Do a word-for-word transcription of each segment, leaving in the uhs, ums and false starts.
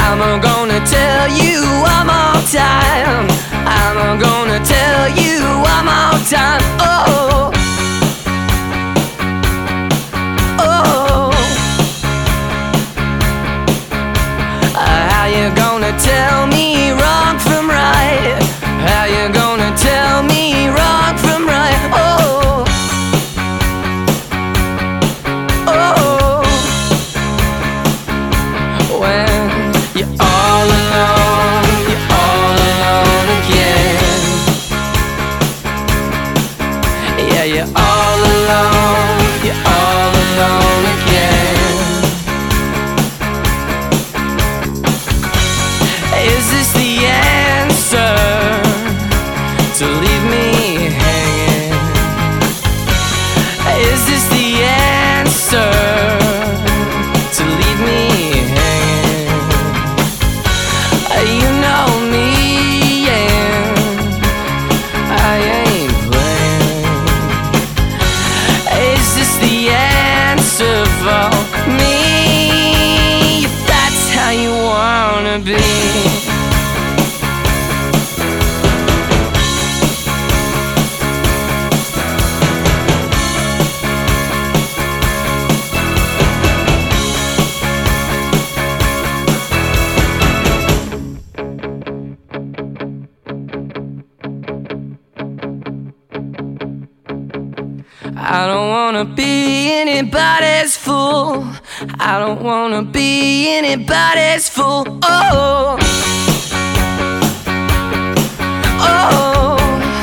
I'm gonna tell you one more time. I'm gonna tell you one more time. Oh, oh. How you gonna tell me wrong from right? How you gonna tell me wrong from right? Oh, oh. When you're all alone, you're all alone again. Yeah, you're all alone, you're all alone again. Is this the answer to leave me hanging? Is this the answer to leave me hanging? You know me, and I ain't playing. Is this the answer for me? If that's how you wanna be. I don't wanna be anybody's fool. I don't wanna be anybody's fool. Oh, oh.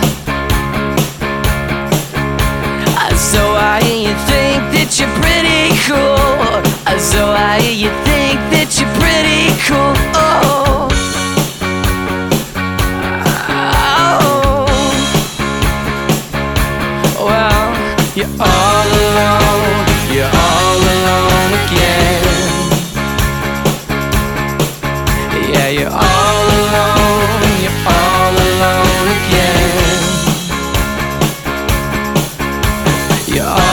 So I hear you think that you're pretty cool. So I hear you think that you're pretty cool. Oh, oh. Well, you're all alone, you're all alone again. Yeah, you're all alone, you're all alone again. You're all